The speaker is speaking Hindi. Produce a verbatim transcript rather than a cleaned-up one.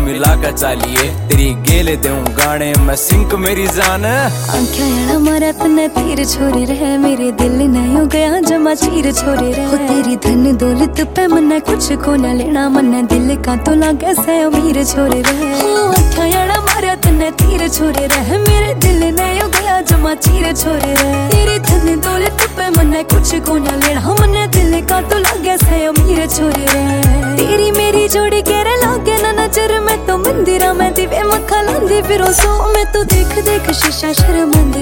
मिला कर चालिए तेरी गेले दूं गाने मैं सिंक मेरी जान। आंखें यारा मारा तने तीर छोरे रहे मेरे दिल नहीं हो गया जमा चीर छोरे रहे। तेरी धन दौलत पे मन्ने कुछ को न लेना मन्ने दिल का तो लागे से अमीर छोरे रहे। आंखें यारा मारा तने तीर छोरे रहे मेरे दिल नहीं हो गया जमा चीर छोरे रहे। तेरी धन दौलत पे मन्ने कुछ को न लेना मन्ने दिल का तो लागे से अमीर छोरे रहे। तेरी मेरी जोड़ी केरे लागे ना नजर में तो मंदिरा में दिवे मक्खा लांदी फिरो सो मैं तो देख देख शीशा शर्मांदी।